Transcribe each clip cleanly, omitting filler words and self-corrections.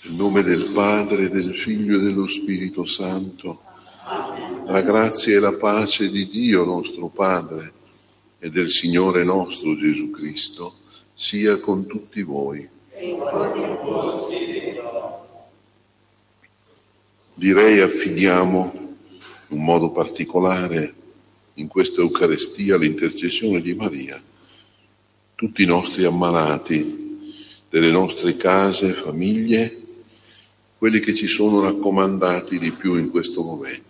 Nel nome del Padre, del Figlio e dello Spirito Santo, la grazia e la pace di Dio nostro Padre e del Signore nostro Gesù Cristo sia con tutti voi. E con il tuo spirito. Direi affidiamo in un modo particolare in questa Eucaristia l'intercessione di Maria, tutti i nostri ammalati delle nostre case, famiglie, quelli che ci sono raccomandati di più in questo momento.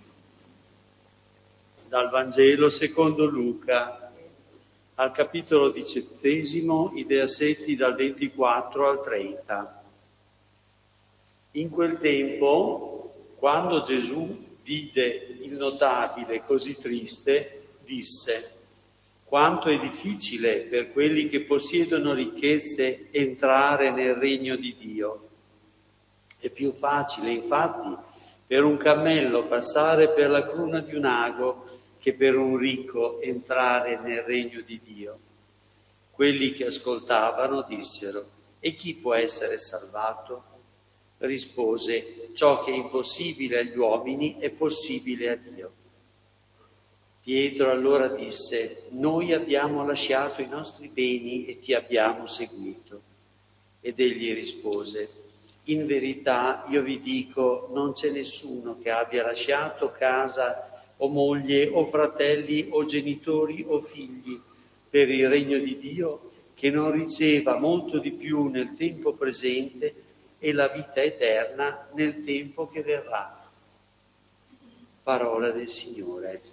Dal Vangelo secondo Luca, al capitolo 17, i versetti dal 24 al 30. In quel tempo, quando Gesù vide il notabile così triste, disse: quanto è difficile per quelli che possiedono ricchezze entrare nel regno di Dio. È più facile, infatti, per un cammello passare per la cruna di un ago che per un ricco entrare nel regno di Dio. Quelli che ascoltavano dissero: e chi può essere salvato? Rispose: ciò che è impossibile agli uomini è possibile a Dio. Pietro allora disse: noi abbiamo lasciato i nostri beni e ti abbiamo seguito. Ed egli rispose: in verità io vi dico, non c'è nessuno che abbia lasciato casa o moglie o fratelli o genitori o figli per il regno di Dio che non riceva molto di più nel tempo presente e la vita eterna nel tempo che verrà. Parola del Signore.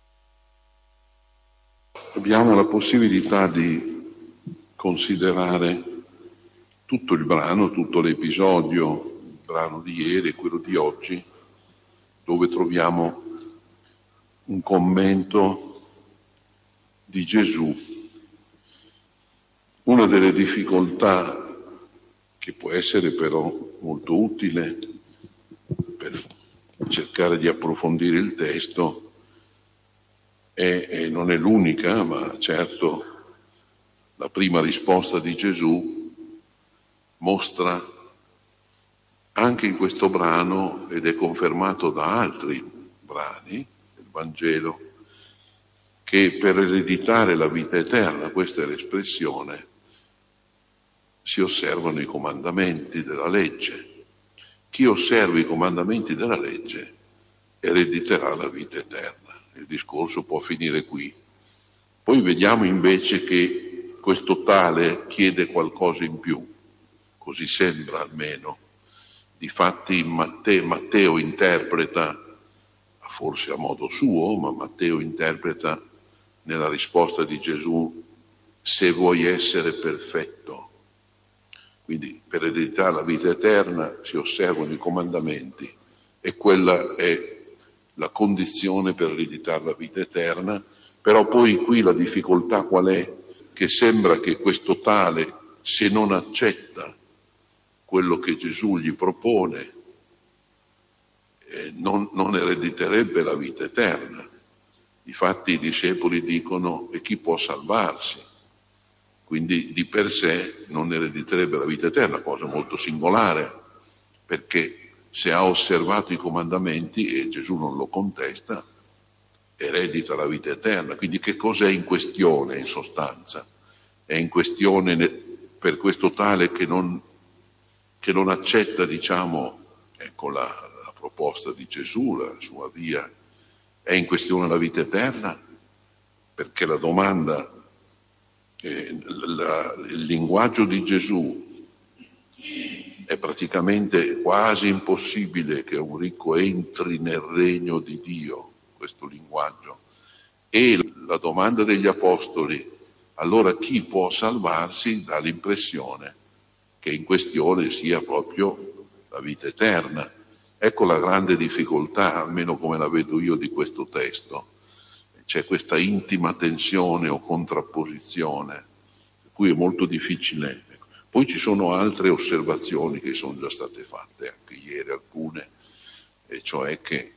Abbiamo la possibilità di considerare tutto il brano, tutto l'episodio, il brano di ieri e quello di oggi, dove troviamo un commento di Gesù. Una delle difficoltà che può essere però molto utile per cercare di approfondire il testo non è l'unica, ma certo la prima risposta di Gesù mostra anche in questo brano, ed è confermato da altri brani del Vangelo, che per ereditare la vita eterna, questa è l'espressione, si osservano i comandamenti della legge. Chi osserva i comandamenti della legge erediterà la vita eterna. Il discorso può finire qui. Poi vediamo invece che questo tale chiede qualcosa in più, così sembra almeno. Difatti Matteo interpreta, forse a modo suo, ma Matteo interpreta nella risposta di Gesù: se vuoi essere perfetto. Quindi per ereditare la vita eterna si osservano i comandamenti e quella è la condizione per ereditare la vita eterna. Però poi qui la difficoltà qual è? Che sembra che questo tale, se non accetta quello che Gesù gli propone, non erediterebbe la vita eterna. Difatti i discepoli dicono: e chi può salvarsi? Quindi di per sé non erediterebbe la vita eterna, cosa molto singolare, perché se ha osservato i comandamenti, e Gesù non lo contesta, eredita la vita eterna. Quindi che cos'è in questione in sostanza? È in questione per questo tale che non accetta, ecco la proposta di Gesù, la sua via, è in questione la vita eterna, perché la domanda, il linguaggio di Gesù è praticamente quasi impossibile che un ricco entri nel regno di Dio, questo linguaggio. E la domanda degli apostoli: allora chi può salvarsi? Dà l'impressione che in questione sia proprio la vita eterna. Ecco la grande difficoltà, almeno come la vedo io, di questo testo. C'è questa intima tensione o contrapposizione, per cui è molto difficile. Poi ci sono altre osservazioni che sono già state fatte anche ieri, alcune, e cioè che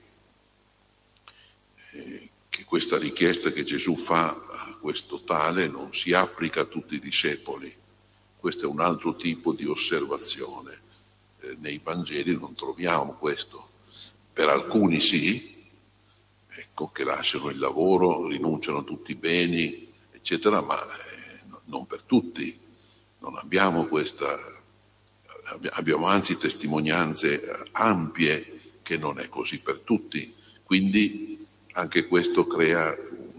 questa richiesta che Gesù fa a questo tale non si applica a tutti i discepoli. Questo è un altro tipo di osservazione. nei Vangeli non troviamo questo. Per alcuni sì, ecco, che lasciano il lavoro, rinunciano a tutti i beni, eccetera, ma non per tutti. Non abbiamo questa, abbiamo anzi testimonianze ampie che non è così per tutti. Quindi anche questo crea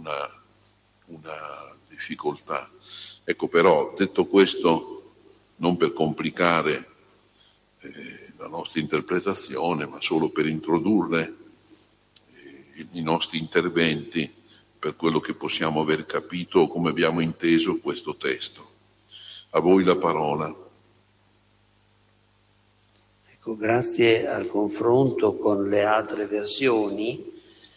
una difficoltà. Ecco, però, detto questo, non per complicare la nostra interpretazione, ma solo per introdurre i nostri interventi per quello che possiamo aver capito o come abbiamo inteso questo testo. A voi la parola. Ecco, grazie al confronto con le altre versioni,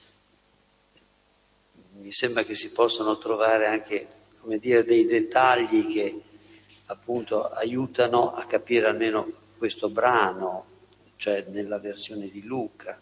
mi sembra che si possano trovare anche, come dire, dei dettagli che appunto aiutano a capire almeno questo brano, cioè nella versione di Luca.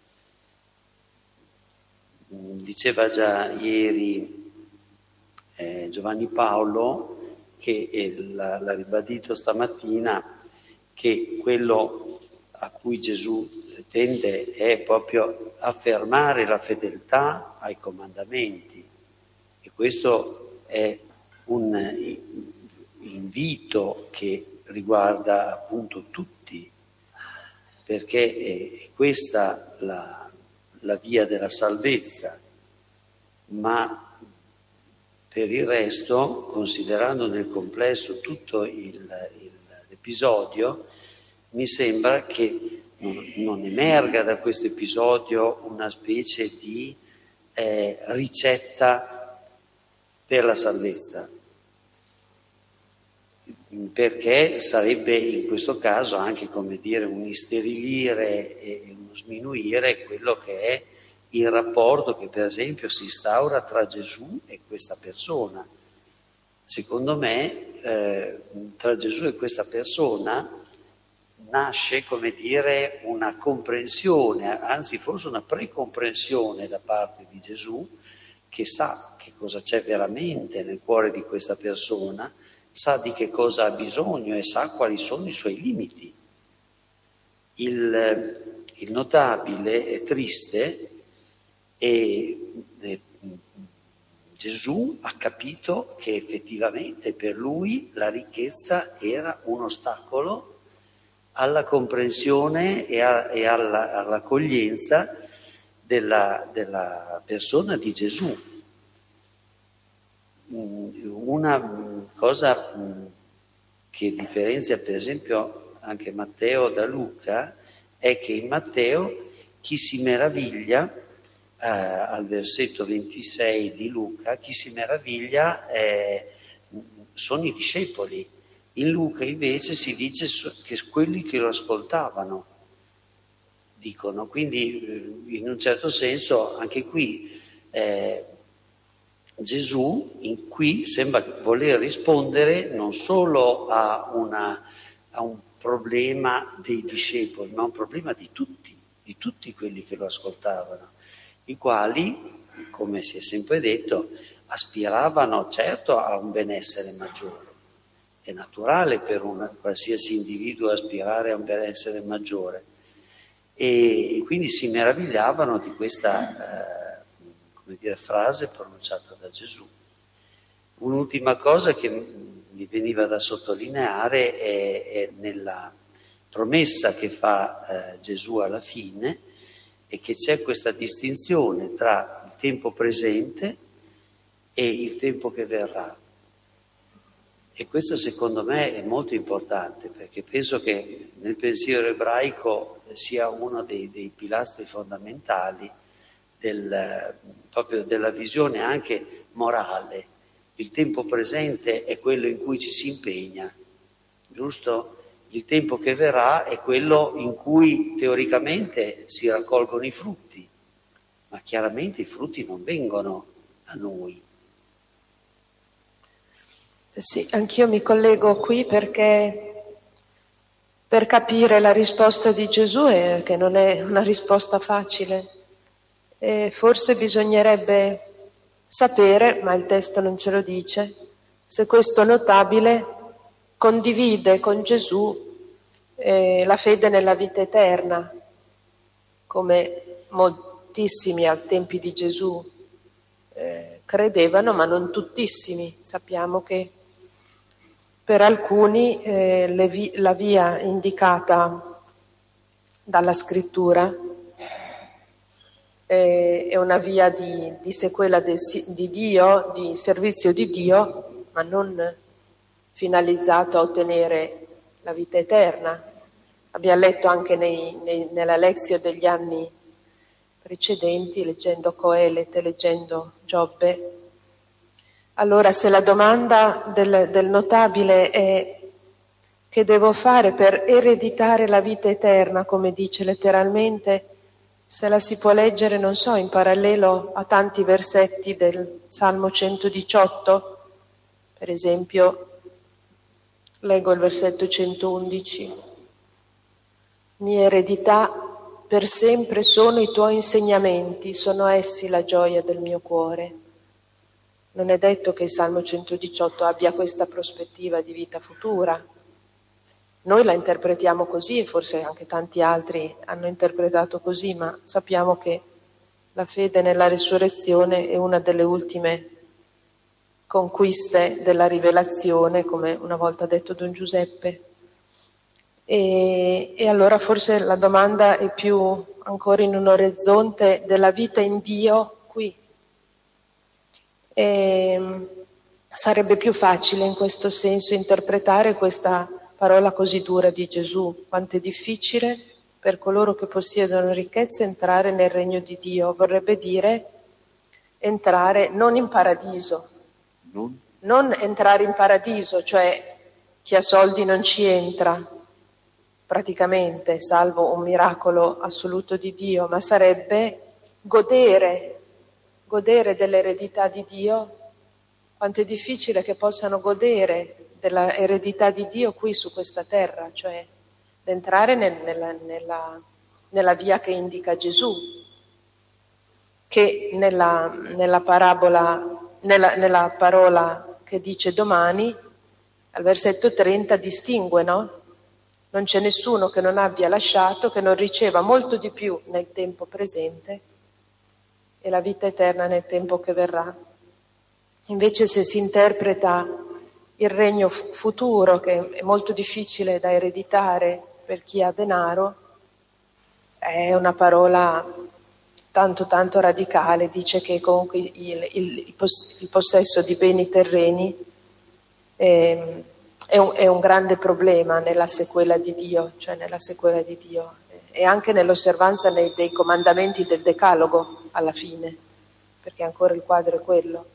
Diceva già ieri Giovanni Paolo, che l'ha ribadito stamattina, che quello a cui Gesù tende è proprio affermare la fedeltà ai comandamenti, e questo è un invito che riguarda appunto tutti, perché è questa la via della salvezza, ma per il resto, considerando nel complesso tutto l'episodio, mi sembra che non emerga da questo episodio una specie di ricetta per la salvezza, perché sarebbe in questo caso anche, come dire, un isterilire e uno sminuire quello che è il rapporto che per esempio si instaura tra Gesù e questa persona. Secondo me tra Gesù e questa persona nasce, come dire, una comprensione, anzi forse una precomprensione da parte di Gesù, che sa che cosa c'è veramente nel cuore di questa persona, sa di che cosa ha bisogno e sa quali sono i suoi limiti. Il notabile è triste e Gesù ha capito che effettivamente per lui la ricchezza era un ostacolo alla comprensione e all'accoglienza della persona di Gesù. Una cosa che differenzia per esempio anche Matteo da Luca è che in Matteo chi si meraviglia, al versetto 26 di Luca, chi si meraviglia sono i discepoli. In Luca invece si dice che quelli che lo ascoltavano dicono, quindi in un certo senso anche qui Gesù qui sembra voler rispondere non solo a un problema dei discepoli, ma a un problema di tutti quelli che lo ascoltavano, i quali, come si è sempre detto, aspiravano certo a un benessere maggiore. È naturale per un qualsiasi individuo aspirare a un benessere maggiore, e quindi si meravigliavano di questa frase pronunciata da Gesù. Un'ultima cosa che mi veniva da sottolineare è nella promessa che fa Gesù alla fine, e che c'è questa distinzione tra il tempo presente e il tempo che verrà. E questo secondo me è molto importante, perché penso che nel pensiero ebraico sia uno dei pilastri fondamentali proprio della visione anche morale. Il tempo presente è quello in cui ci si impegna, giusto? Il tempo che verrà è quello in cui teoricamente si raccolgono i frutti, ma chiaramente i frutti non vengono da noi. Sì, anch'io mi collego qui perché per capire la risposta di Gesù, che non è una risposta facile, forse bisognerebbe sapere, ma il testo non ce lo dice, se questo notabile condivide con Gesù la fede nella vita eterna, come moltissimi ai tempi di Gesù credevano, ma non tuttissimi. Sappiamo che per alcuni la via indicata dalla Scrittura è una via di sequela di Dio, di servizio di Dio, ma non finalizzato a ottenere la vita eterna. Abbiamo letto anche nella Lexio degli anni precedenti, leggendo Coelet, leggendo Giobbe. Allora, se la domanda del notabile è che devo fare per ereditare la vita eterna, come dice letteralmente, se la si può leggere, non so, in parallelo a tanti versetti del Salmo 118, per esempio, leggo il versetto 111. Mia eredità per sempre sono i tuoi insegnamenti, sono essi la gioia del mio cuore. Non è detto che il Salmo 118 abbia questa prospettiva di vita futura. Noi la interpretiamo così e forse anche tanti altri hanno interpretato così, ma sappiamo che la fede nella risurrezione è una delle ultime conquiste della rivelazione, come una volta ha detto Don Giuseppe. E allora forse la domanda è più ancora in un orizzonte della vita in Dio qui. Sarebbe più facile in questo senso interpretare questa parola così dura di Gesù. Quanto è difficile per coloro che possiedono ricchezze entrare nel regno di Dio. Vorrebbe dire entrare non in paradiso, non entrare in paradiso, cioè chi ha soldi non ci entra praticamente, salvo un miracolo assoluto di Dio, ma sarebbe godere dell'eredità di Dio. Quanto è difficile che possano godere dell'eredità di Dio qui su questa terra, cioè entrare nella via che indica Gesù, che nella parola che dice domani, al versetto 30 distingue, no? Non c'è nessuno che non abbia lasciato, che non riceva molto di più nel tempo presente e la vita eterna nel tempo che verrà. Invece se si interpreta il regno futuro, che è molto difficile da ereditare per chi ha denaro, è una parola tanto radicale, dice che comunque il possesso di beni terreni è un grande problema nella sequela di Dio, cioè nella sequela di Dio, e anche nell'osservanza dei comandamenti del Decalogo alla fine, perché ancora il quadro è quello.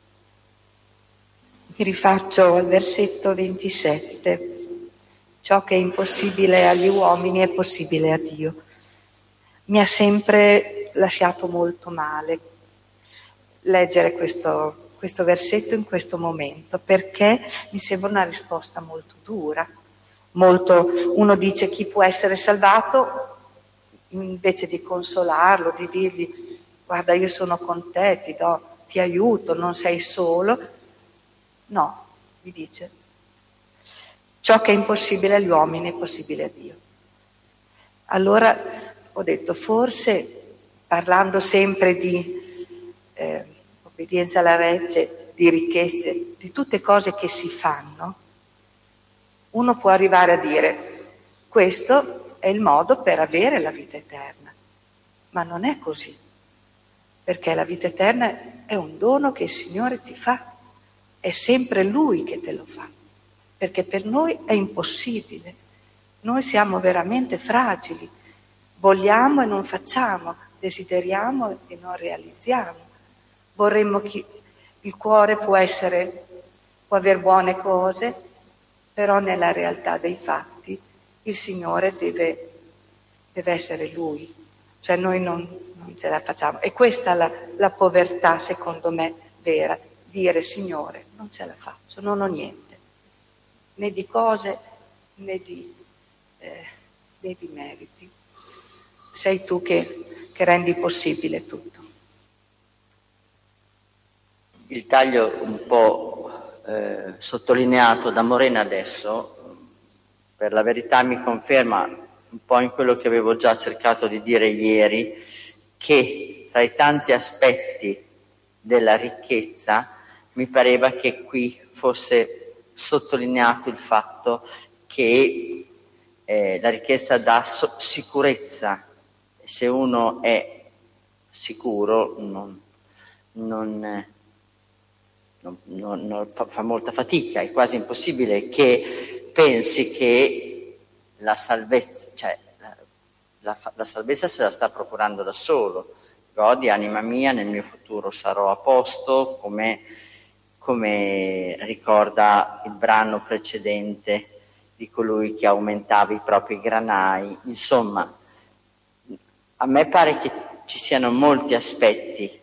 Mi rifaccio al versetto 27. Ciò che è impossibile agli uomini è possibile a Dio. Mi ha sempre lasciato molto male leggere questo versetto in questo momento, perché mi sembra una risposta molto dura. Uno dice chi può essere salvato, invece di consolarlo, di dirgli guarda io sono con te, ti aiuto, non sei solo. No, gli dice, ciò che è impossibile agli uomini è possibile a Dio. Allora ho detto, forse parlando sempre di obbedienza alla legge, di ricchezze, di tutte cose che si fanno, uno può arrivare a dire, questo è il modo per avere la vita eterna. Ma non è così, perché la vita eterna è un dono che il Signore ti fa. È sempre Lui che te lo fa, perché per noi è impossibile. Noi siamo veramente fragili, vogliamo e non facciamo, desideriamo e non realizziamo. Vorremmo il cuore può aver buone cose, però nella realtà dei fatti il Signore deve essere Lui, cioè noi non ce la facciamo. E questa è la povertà, secondo me, vera. Dire Signore, non ce la faccio, non ho niente, né di cose né di meriti. Sei tu che rendi possibile tutto. Il taglio un po' sottolineato da Morena adesso per la verità mi conferma un po' in quello che avevo già cercato di dire ieri, che tra i tanti aspetti della ricchezza mi pareva che qui fosse sottolineato il fatto che la ricchezza dà sicurezza. Se uno è sicuro fa molta fatica, è quasi impossibile che pensi che la salvezza, cioè la salvezza se la sta procurando da solo. Godi, anima mia, nel mio futuro sarò a posto, come ricorda il brano precedente di colui che aumentava i propri granai. Insomma, a me pare che ci siano molti aspetti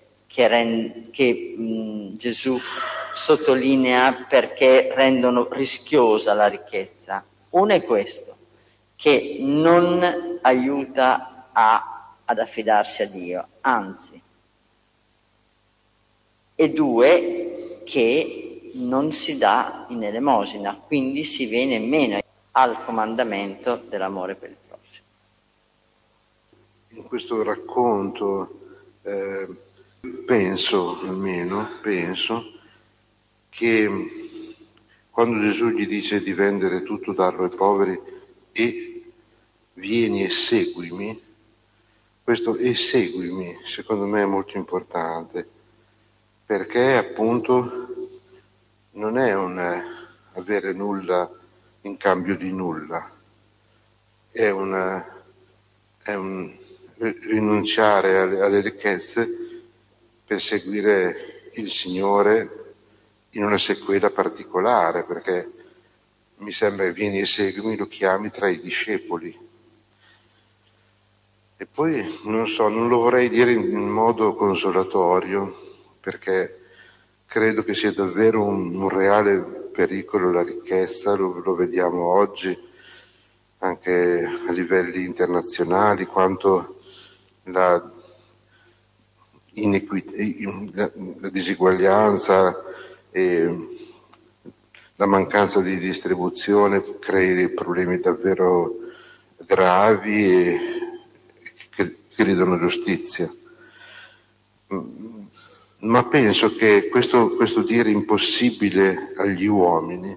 che Gesù sottolinea perché rendono rischiosa la ricchezza. Uno è questo, che non aiuta ad affidarsi a Dio, anzi. E due, che non si dà in elemosina, quindi si viene meno al comandamento dell'amore per il prossimo. In questo racconto penso che quando Gesù gli dice di vendere tutto, darlo ai poveri e vieni e seguimi, questo e seguimi secondo me è molto importante, perché appunto non è un avere nulla in cambio di nulla, è un rinunciare alle ricchezze per seguire il Signore in una sequela particolare, perché mi sembra che vieni e seguimi, lo chiami tra i discepoli. E poi, non so, non lo vorrei dire in modo consolatorio, perché credo che sia davvero un reale pericolo la ricchezza, lo vediamo oggi anche a livelli internazionali, quanto la disuguaglianza e la mancanza di distribuzione crei dei problemi davvero gravi e che gridano giustizia. Ma penso che questo dire impossibile agli uomini,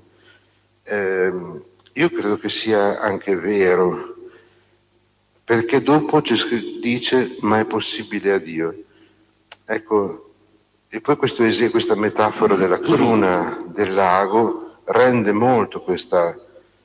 io credo che sia anche vero, perché dopo dice ma è possibile a Dio. Ecco, e poi questa metafora della cruna del lago rende molto questa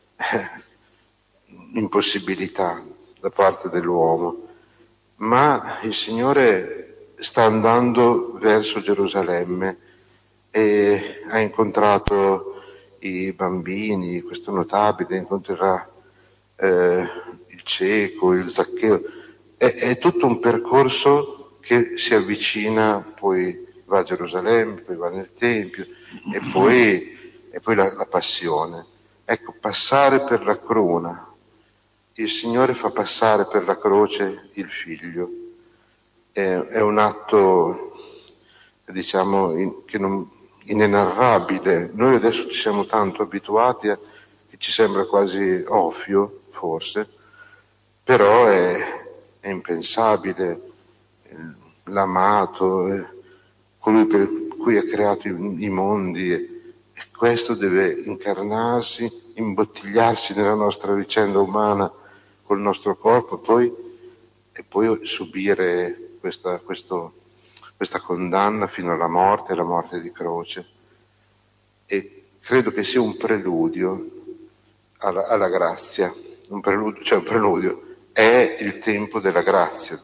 impossibilità da parte dell'uomo. Ma il Signore sta andando verso Gerusalemme e ha incontrato i bambini, questo notabile, incontrerà il cieco, il Zaccheo. È tutto un percorso che si avvicina, poi va a Gerusalemme, poi va nel Tempio e poi la passione. Ecco, passare per la cruna. Il Signore fa passare per la croce il Figlio. È un atto, diciamo, inenarrabile. Noi adesso ci siamo tanto abituati che ci sembra quasi ovvio, forse, però è impensabile. L'amato, colui per cui ha creato i mondi, e questo deve incarnarsi, imbottigliarsi nella nostra vicenda umana col nostro corpo e poi subire questa condanna fino alla morte, la morte di croce. E credo che sia un preludio alla grazia, un preludio, è il tempo della grazia.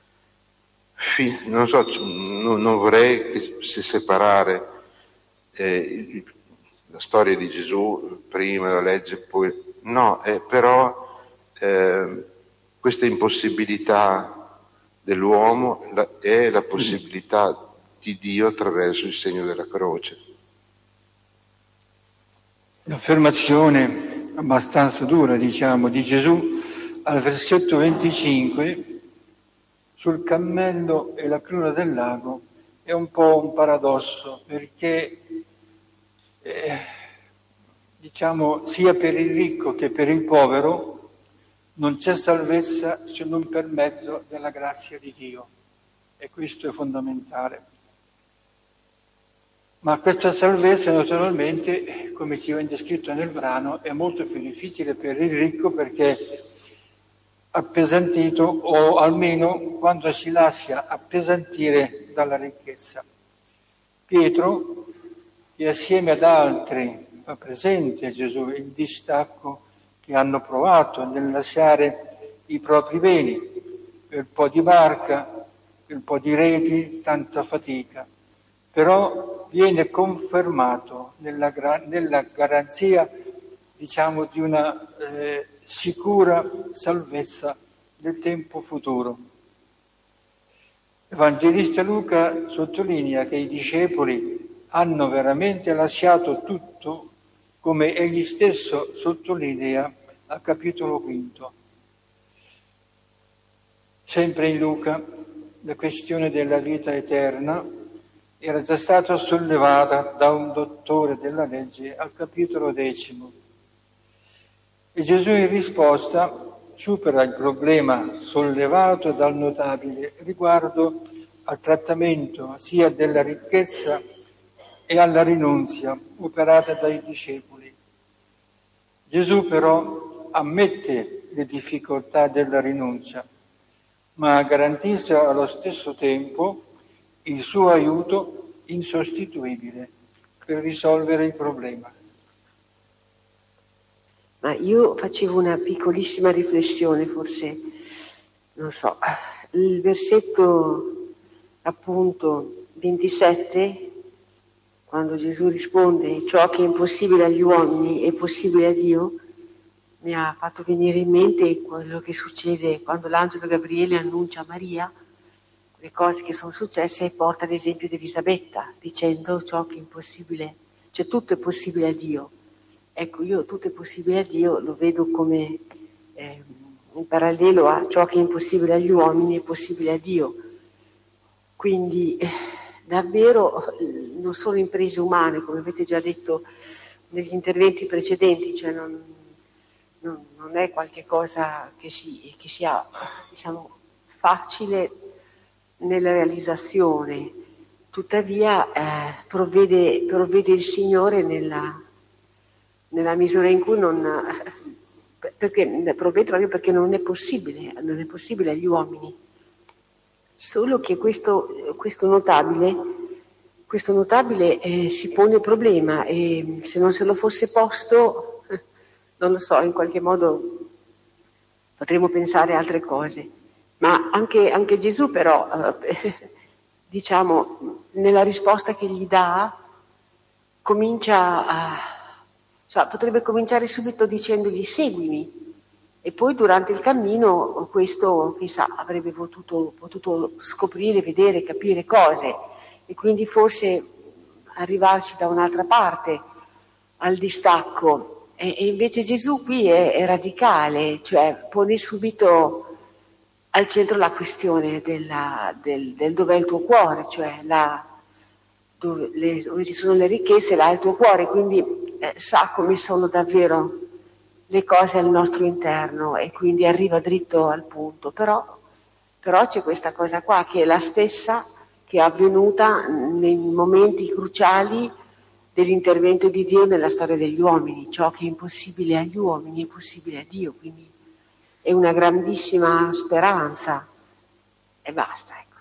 Non so, non vorrei che si separare la storia di Gesù prima, la legge poi, no, però questa impossibilità dell'uomo è la possibilità di Dio attraverso il segno della croce. L'affermazione abbastanza dura, diciamo, di Gesù al versetto 25 sul cammello e la cruna del lago è un po' un paradosso, perché diciamo, sia per il ricco che per il povero, non c'è salvezza se non per mezzo della grazia di Dio. E questo è fondamentale. Ma questa salvezza naturalmente, come ci viene descritto nel brano, è molto più difficile per il ricco perché appesantito, o almeno quando si lascia appesantire dalla ricchezza. Pietro, che assieme ad altri fa presente a Gesù il distacco che hanno provato nel lasciare i propri beni, quel po' di barca, quel po' di reti, tanta fatica, però viene confermato nella garanzia, diciamo, di una sicura salvezza del tempo futuro. L'Evangelista Luca sottolinea che i discepoli hanno veramente lasciato tutto, come egli stesso sottolinea al capitolo 5. Sempre in Luca, la questione della vita eterna era già stata sollevata da un dottore della legge al capitolo 10. E Gesù in risposta supera il problema sollevato dal notabile riguardo al trattamento sia della ricchezza e alla rinunzia operata dai discepoli. Gesù però ammette le difficoltà della rinuncia, ma garantisce allo stesso tempo il suo aiuto insostituibile per risolvere il problema. Ma io facevo una piccolissima riflessione, forse, non so, il versetto appunto 27, quando Gesù risponde ciò che è impossibile agli uomini è possibile a Dio, mi ha fatto venire in mente quello che succede quando l'angelo Gabriele annuncia a Maria le cose che sono successe e porta l'esempio di Elisabetta, dicendo ciò che è impossibile, cioè tutto è possibile a Dio. Ecco, io tutto è possibile a Dio lo vedo come in parallelo a ciò che è impossibile agli uomini è possibile a Dio. Quindi davvero non sono imprese umane, come avete già detto negli interventi precedenti, cioè non è qualche cosa che sia, diciamo, facile nella realizzazione, tuttavia provvede il Signore nella misura in cui perché provvede proprio perché non è possibile agli uomini. Solo che questo notabile si pone il problema e se non se lo fosse posto, non lo so, in qualche modo potremmo pensare a altre cose. Ma anche Gesù però, diciamo, nella risposta che gli dà, potrebbe cominciare subito dicendogli seguimi, e poi durante il cammino questo, chissà, avrebbe potuto scoprire, vedere, capire cose, e quindi forse arrivarci da un'altra parte al distacco. E invece Gesù qui è radicale, cioè pone subito al centro la questione del dov'è il tuo cuore, cioè dove ci sono le ricchezze, là è il tuo cuore, quindi sa come sono davvero le cose al nostro interno e quindi arriva dritto al punto. Però c'è questa cosa qua che è la stessa che è avvenuta nei momenti cruciali dell'intervento di Dio nella storia degli uomini. Ciò che è impossibile agli uomini è possibile a Dio, quindi è una grandissima speranza e basta, ecco.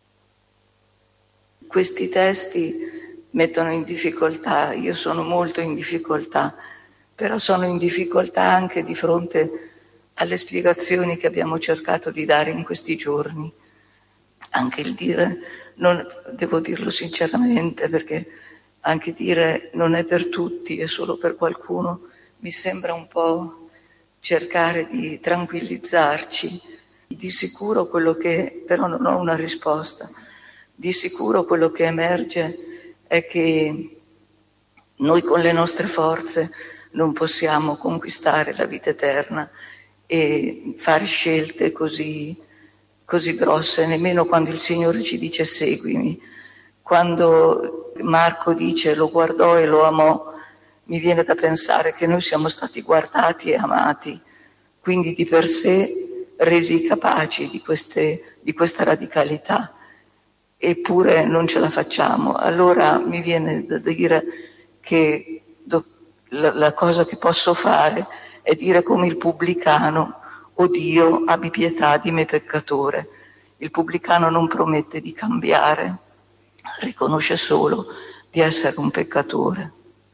Questi testi mettono in difficoltà, io sono molto in difficoltà, però sono in difficoltà anche di fronte alle spiegazioni che abbiamo cercato di dare in questi giorni. Anche il dire, devo dirlo sinceramente, perché anche dire non è per tutti, è solo per qualcuno, mi sembra un po' cercare di tranquillizzarci. Di sicuro però non ho una risposta, di sicuro quello che emerge è che noi con le nostre forze non possiamo conquistare la vita eterna e fare scelte così grosse, nemmeno quando il Signore ci dice seguimi. Quando Marco dice lo guardò e lo amò, mi viene da pensare che noi siamo stati guardati e amati, quindi di per sé resi capaci di questa radicalità, eppure non ce la facciamo. Allora mi viene da dire che la cosa che posso fare è dire come il pubblicano: «O Dio, abbi pietà di me peccatore». Il pubblicano non promette di cambiare, riconosce solo di essere un peccatore.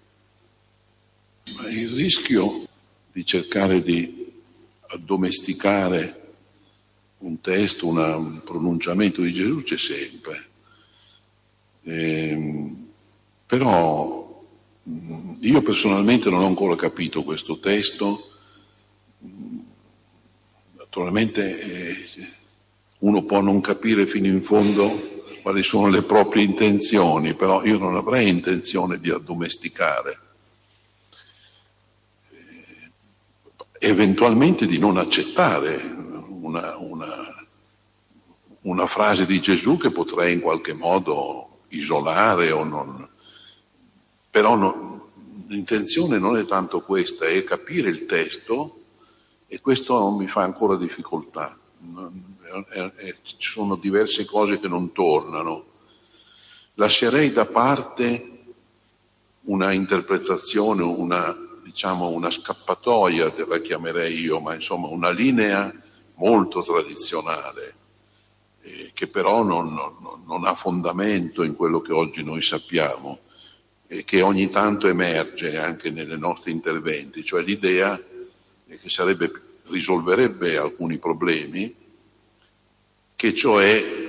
Ma il rischio di cercare di addomesticare un testo, un pronunciamento di Gesù c'è sempre. Però io personalmente non ho ancora capito questo testo. Naturalmente uno può non capire fino in fondo quali sono le proprie intenzioni, però io non avrei intenzione di addomesticare, eventualmente di non accettare una frase di Gesù che potrei in qualche modo isolare o non. Però l'intenzione non è tanto questa, è capire il testo, e questo mi fa ancora difficoltà. Ci sono diverse cose che non tornano. Lascerei da parte una interpretazione, una scappatoia, la chiamerei io, ma insomma una linea molto tradizionale, che però non ha fondamento in quello che oggi noi sappiamo e che ogni tanto emerge anche nei nostri interventi, cioè l'idea che risolverebbe alcuni problemi, che cioè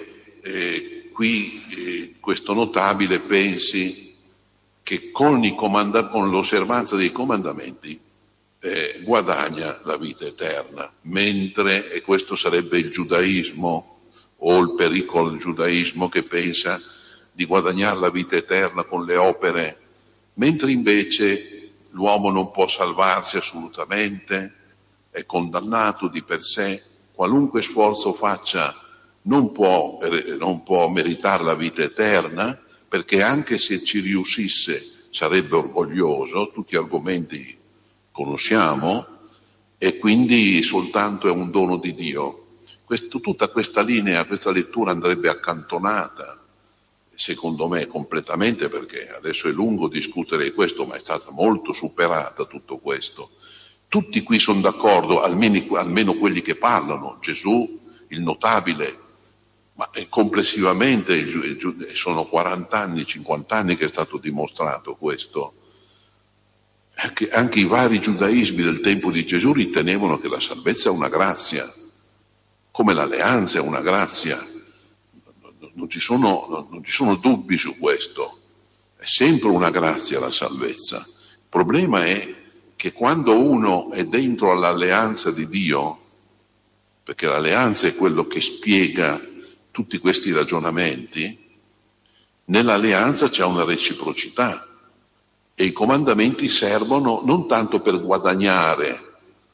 qui questo notabile pensi che con l'osservanza dei comandamenti guadagna la vita eterna, mentre, e questo sarebbe il giudaismo o il pericolo del giudaismo che pensa di guadagnare la vita eterna con le opere, mentre invece l'uomo non può salvarsi assolutamente, è condannato di per sé, qualunque sforzo faccia non può meritare la vita eterna, perché anche se ci riuscisse sarebbe orgoglioso, tutti argomenti conosciamo, e quindi soltanto è un dono di Dio. Tutta questa linea, questa lettura andrebbe accantonata, secondo me completamente, perché adesso è lungo discutere questo, ma è stata molto superata tutto questo. Tutti qui sono d'accordo, almeno quelli che parlano, Gesù, il notabile, ma complessivamente sono 40 anni, 50 anni che è stato dimostrato questo. Anche i vari giudaismi del tempo di Gesù ritenevano che la salvezza è una grazia, come l'alleanza è una grazia. Non ci sono dubbi su questo, è sempre una grazia la salvezza. Il problema è che quando uno è dentro all'alleanza di Dio, perché l'alleanza è quello che spiega tutti questi ragionamenti, nell'alleanza c'è una reciprocità e i comandamenti servono non tanto per guadagnare,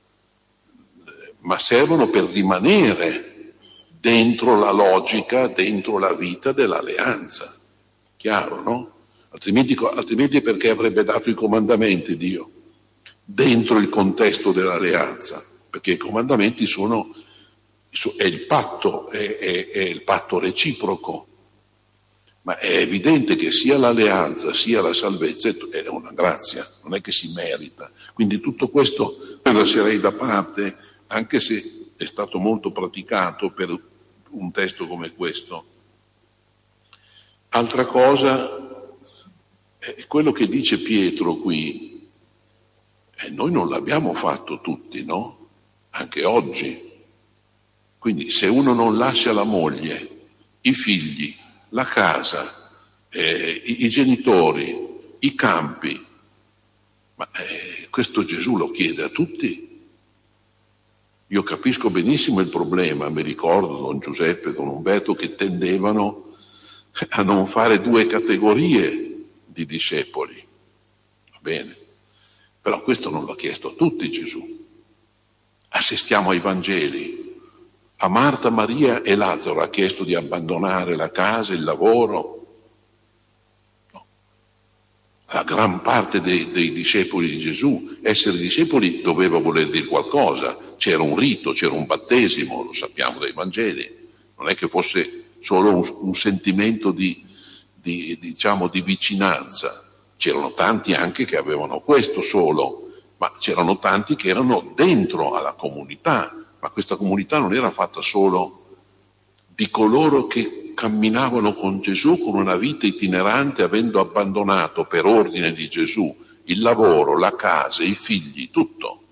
ma servono per rimanere dentro la logica, dentro la vita dell'alleanza. Chiaro, no? Altrimenti perché avrebbe dato i comandamenti Dio? Dentro il contesto dell'alleanza, perché i comandamenti è il patto, è il patto reciproco, ma è evidente che sia l'alleanza sia la salvezza è una grazia, non è che si merita. Quindi tutto questo lo lascerei da parte, anche se è stato molto praticato per un testo come questo. Altra cosa è quello che dice Pietro qui, noi non l'abbiamo fatto tutti, no? Anche oggi. Quindi se uno non lascia la moglie, i figli, la casa, i genitori, i campi, ma questo Gesù lo chiede a tutti. Io capisco benissimo il problema, mi ricordo Don Giuseppe e Don Umberto che tendevano a non fare due categorie di discepoli, va bene, però questo non l'ha chiesto a tutti Gesù. Assistiamo ai Vangeli. A Marta, Maria e Lazzaro ha chiesto di abbandonare la casa, il lavoro? No. la gran parte dei discepoli di Gesù. Essere discepoli doveva voler dire qualcosa, c'era un rito, c'era un battesimo, lo sappiamo dai Vangeli, non è che fosse solo un sentimento di vicinanza. C'erano tanti anche che avevano questo solo, ma c'erano tanti che erano dentro alla comunità, ma questa comunità non era fatta solo di coloro che camminavano con Gesù con una vita itinerante, avendo abbandonato per ordine di Gesù il lavoro, la casa, i figli, tutto.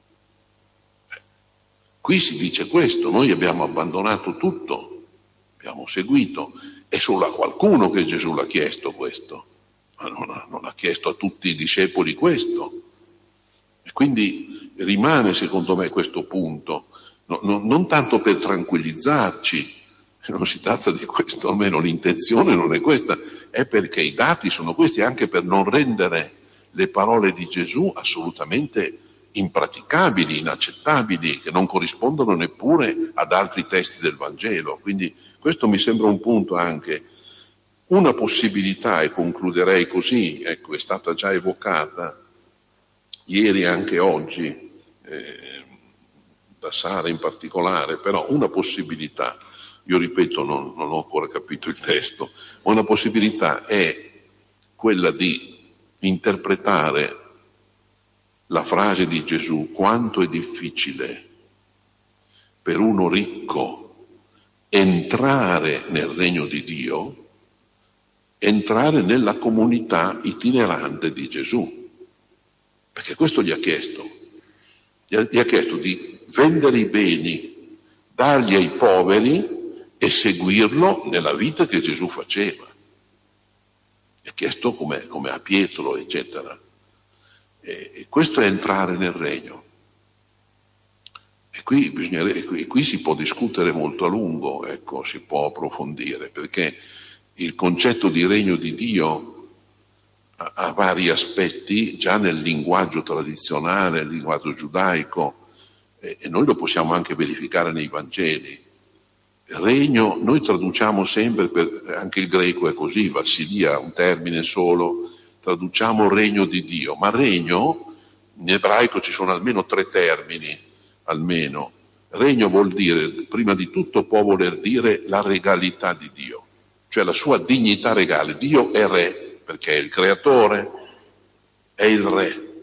Qui si dice questo: noi abbiamo abbandonato tutto, abbiamo seguito. È solo a qualcuno che Gesù l'ha chiesto questo, ma non ha chiesto a tutti i discepoli questo. E quindi rimane secondo me questo punto, non tanto per tranquillizzarci, non si tratta di questo, almeno l'intenzione non è questa, è perché i dati sono questi, anche per non rendere le parole di Gesù assolutamente impraticabili, inaccettabili, che non corrispondono neppure ad altri testi del Vangelo. Quindi questo mi sembra un punto anche, una possibilità, e concluderei così, ecco, è stata già evocata ieri e anche oggi, da Sara in particolare, però una possibilità, io ripeto, non ho ancora capito il testo, ma una possibilità è quella di interpretare la frase di Gesù: quanto è difficile per uno ricco entrare nel regno di Dio, entrare nella comunità itinerante di Gesù. Perché questo gli ha chiesto. Gli ha chiesto di vendere i beni, darli ai poveri e seguirlo nella vita che Gesù faceva. Gli ha chiesto come a Pietro, eccetera. E questo è entrare nel regno. E qui si può discutere molto a lungo, ecco, si può approfondire, perché il concetto di regno di Dio ha vari aspetti già nel linguaggio tradizionale, nel linguaggio giudaico, e noi lo possiamo anche verificare nei Vangeli. Regno, noi traduciamo sempre, anche il greco è così, Vassilia, un termine solo, traduciamo regno di Dio, ma regno, in ebraico ci sono almeno 3 termini, almeno. Regno vuol dire, prima di tutto può voler dire la regalità di Dio, cioè la sua dignità regale. Dio è re, perché è il creatore, è il re.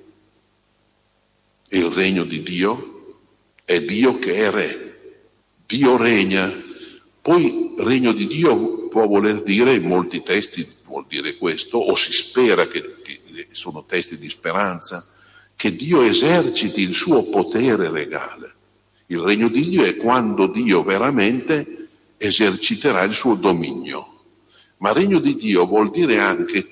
E il regno di Dio è Dio che è re. Dio regna. Poi regno di Dio può voler dire, in molti testi vuol dire questo, o si spera che sono testi di speranza, che Dio eserciti il suo potere regale. Il regno di Dio è quando Dio veramente eserciterà il suo dominio. Ma regno di Dio vuol dire anche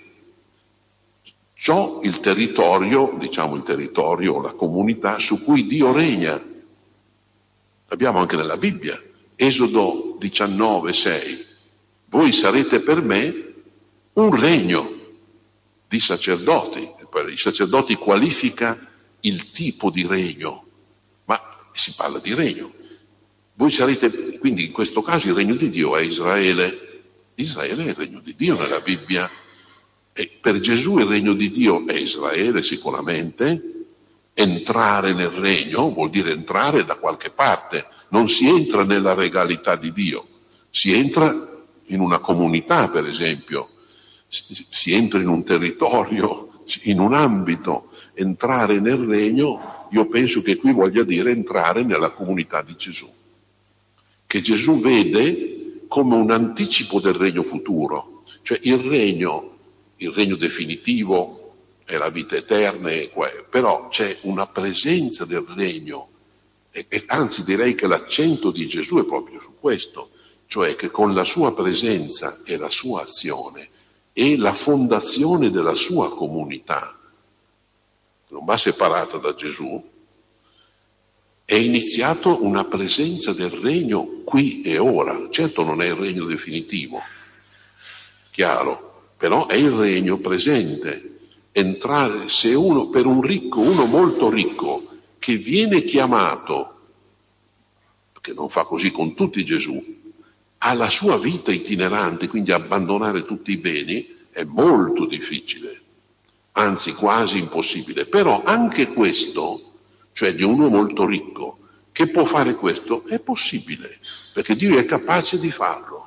il territorio, la comunità su cui Dio regna. L'abbiamo anche nella Bibbia. Esodo 19:6. Voi sarete per me un regno di sacerdoti. I sacerdoti qualifica il tipo di regno, ma si parla di regno. Voi sarete, quindi in questo caso il regno di Dio è Israele. Israele è il regno di Dio nella Bibbia. E per Gesù il regno di Dio è Israele sicuramente. Entrare nel regno vuol dire entrare da qualche parte. Non si entra nella regalità di Dio, si entra in una comunità, per esempio, si entra in un territorio, in un ambito. Entrare nel regno, io penso che qui voglia dire entrare nella comunità di Gesù, che Gesù vede come un anticipo del regno futuro, cioè il regno definitivo è la vita eterna, però c'è una presenza del regno. E anzi direi che l'accento di Gesù è proprio su questo, cioè che con la sua presenza e la sua azione e la fondazione della sua comunità, non va separata da Gesù, è iniziato una presenza del regno qui e ora. Certo non è il regno definitivo, chiaro, però è il regno presente. Entrare, se per un ricco, uno molto ricco, che viene chiamato, perché non fa così con tutti Gesù, alla sua vita itinerante, quindi abbandonare tutti i beni, è molto difficile. anzi quasi impossibile. Però anche questo, cioè di uno molto ricco, che può fare questo, è possibile, perché Dio è capace di farlo.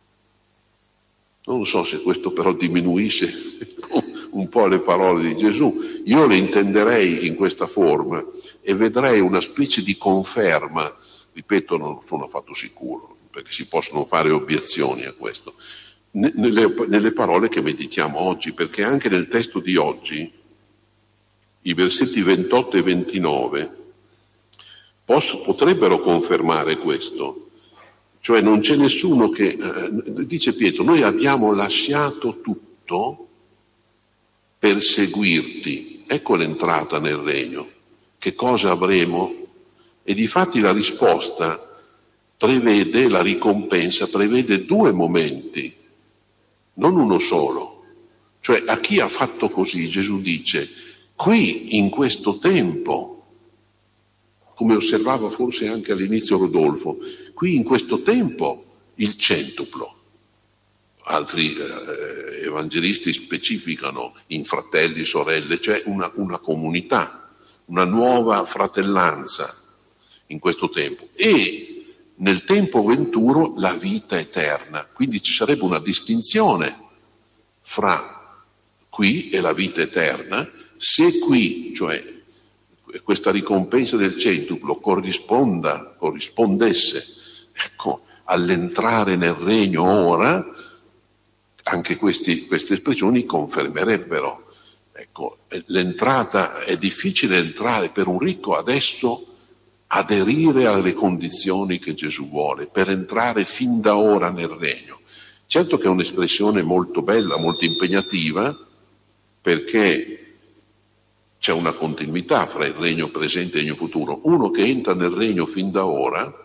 Non so se questo però diminuisce un po' le parole di Gesù. Io le intenderei in questa forma e vedrei una specie di conferma, ripeto, non sono affatto sicuro, perché si possono fare obiezioni a questo, nelle parole che meditiamo oggi, perché anche nel testo di oggi, i versetti 28 e 29 potrebbero confermare questo. Cioè non c'è nessuno che, dice Pietro, noi abbiamo lasciato tutto per seguirti. Ecco l'entrata nel regno. Che cosa avremo? E difatti la risposta prevede, la ricompensa prevede due momenti, non uno solo. Cioè a chi ha fatto così Gesù dice, qui in questo tempo, come osservava forse anche all'inizio Rodolfo, qui in questo tempo il centuplo. Altri evangelisti specificano in fratelli, sorelle, cioè una comunità, una nuova fratellanza in questo tempo. E nel tempo venturo la vita eterna. Quindi ci sarebbe una distinzione fra qui e la vita eterna, se qui, cioè questa ricompensa del centuplo corrispondesse, ecco, all'entrare nel regno ora, anche queste espressioni confermerebbero. Ecco, l'entrata, è difficile entrare per un ricco adesso, aderire alle condizioni che Gesù vuole, per entrare fin da ora nel regno. Certo che è un'espressione molto bella, molto impegnativa, perché c'è una continuità fra il regno presente e il regno futuro. Uno che entra nel regno fin da ora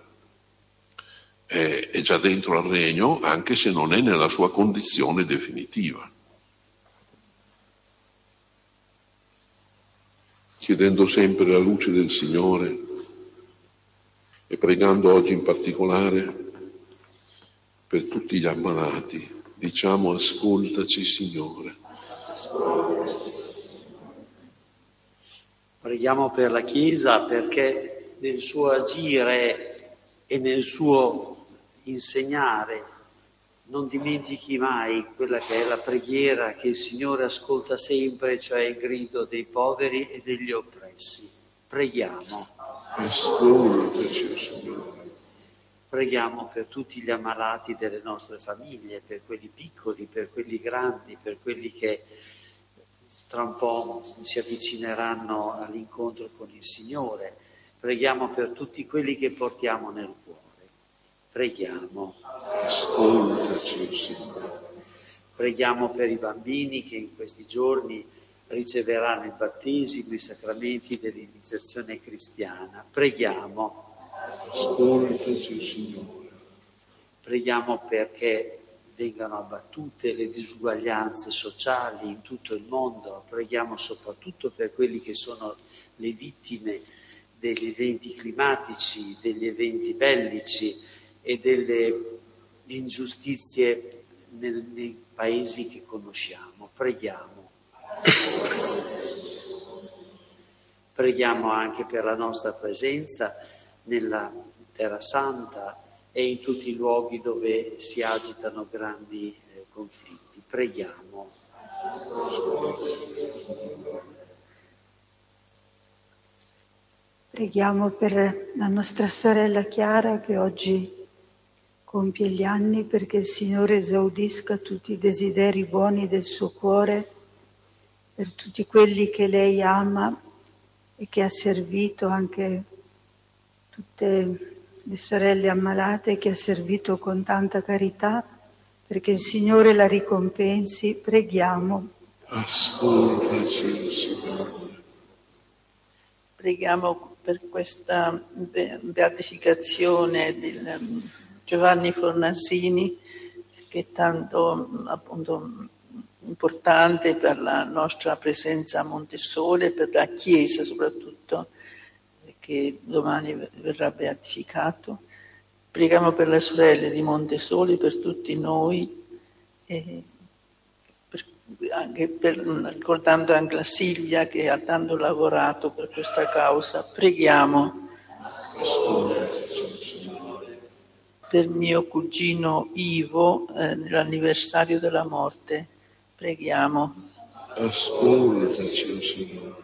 è già dentro al regno, anche se non è nella sua condizione definitiva. Chiedendo sempre la luce del Signore e pregando oggi in particolare per tutti gli ammalati, diciamo: ascoltaci, Signore. Preghiamo per la Chiesa perché nel suo agire e nel suo insegnare non dimentichi mai quella che è la preghiera che il Signore ascolta sempre, cioè il grido dei poveri e degli oppressi. Preghiamo. Ascoltaci, Signore. Preghiamo per tutti gli ammalati delle nostre famiglie, per quelli piccoli, per quelli grandi, per quelli che tra un po' si avvicineranno all'incontro con il Signore. Preghiamo per tutti quelli che portiamo nel cuore. Preghiamo. Ascoltaci, Signore. Preghiamo per i bambini che in questi giorni riceveranno il battesimo, i sacramenti dell'iniziazione cristiana. Preghiamo. Ascoltaci, Signore. Preghiamo perché vengano abbattute le disuguaglianze sociali in tutto il mondo. Preghiamo soprattutto per quelli che sono le vittime degli eventi climatici, degli eventi bellici e delle ingiustizie nei paesi che conosciamo. Preghiamo. Preghiamo anche per la nostra presenza nella Terra Santa e in tutti i luoghi dove si agitano grandi conflitti. Preghiamo. Preghiamo per la nostra sorella Chiara che oggi compie gli anni, perché il Signore esaudisca tutti i desideri buoni del suo cuore, per tutti quelli che lei ama e che ha servito, anche tutte le sorelle ammalate che ha servito con tanta carità, perché il Signore la ricompensi. Preghiamo. Ascoltaci, Signore. Preghiamo per questa beatificazione di Giovanni Fornazzini, che è tanto appunto importante per la nostra presenza a Montesole, per la Chiesa soprattutto, che domani verrà beatificato. Preghiamo per le sorelle di Montesole, per tutti noi, e ricordando anche la Silvia che ha tanto lavorato per questa causa. Preghiamo per mio cugino Ivo nell'anniversario della morte. Preghiamo. Ascoltaci, Signore.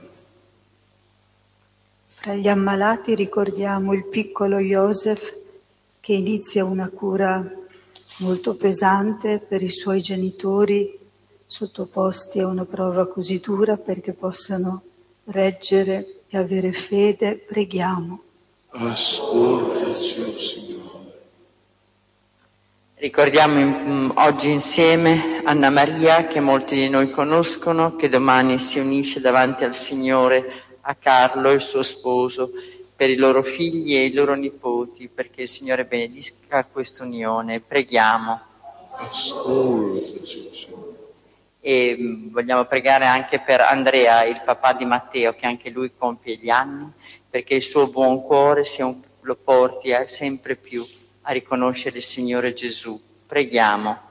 Tra gli ammalati ricordiamo il piccolo Joseph che inizia una cura molto pesante per i suoi genitori sottoposti a una prova così dura perché possano reggere e avere fede. Preghiamo. Ascoltaci, Signore. Ricordiamo oggi insieme Anna Maria, che molti di noi conoscono, che domani si unisce davanti al Signore a Carlo, il suo sposo, per i loro figli e i loro nipoti, perché il Signore benedisca questa unione. Preghiamo. Ascoltaci, Signore. E vogliamo pregare anche per Andrea, il papà di Matteo, che anche lui compie gli anni, perché il suo buon cuore lo porti sempre più a riconoscere il Signore Gesù. Preghiamo.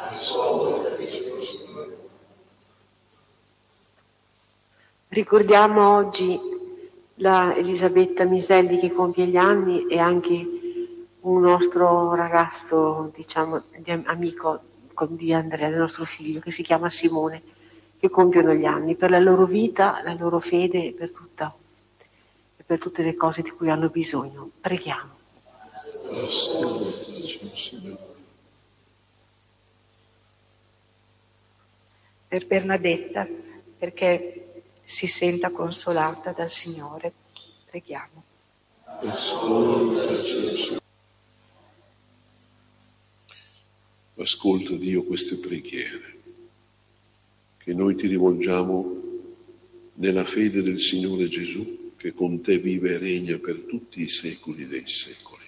Ricordiamo oggi la Elisabetta Miselli che compie gli anni e anche un nostro ragazzo, diciamo, amico di Andrea, del nostro figlio, che si chiama Simone, che compiono gli anni, per la loro vita, la loro fede e per tutte le cose di cui hanno bisogno. Preghiamo. Ascoltaci, Signore. Per Bernadetta, perché si senta consolata dal Signore. Preghiamo. Ascoltaci, Signore. Ascolta, Dio, queste preghiere che noi ti rivolgiamo nella fede del Signore Gesù, che con te vive e regna per tutti i secoli dei secoli.